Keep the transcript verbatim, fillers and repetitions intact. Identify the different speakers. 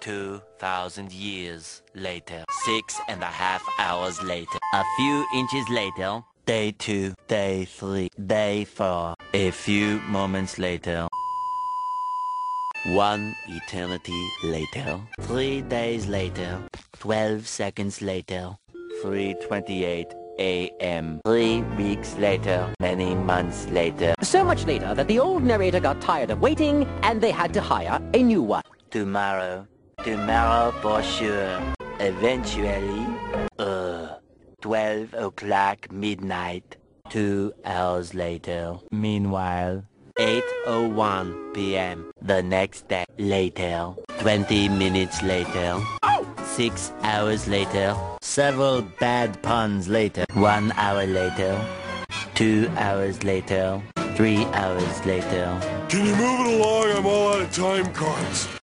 Speaker 1: Two thousand years later. Six and a half hours later. A few inches later. Day two. Day three. Day four. A few moments later. One eternity later. Three days later. Twelve seconds later. three twenty-eight A M Three weeks later. Many months later.
Speaker 2: So much later that the old narrator got tired of waiting and they had to hire a new one.
Speaker 1: Tomorrow. Tomorrow for sure. Eventually. Uh. twelve o'clock midnight. Two hours later. Meanwhile. eight oh one P M The next day. Later. twenty minutes later. Six hours later. Several bad puns later. One hour later. Two hours later. Three hours later.
Speaker 3: Can you move it along? I'm all out of time cards.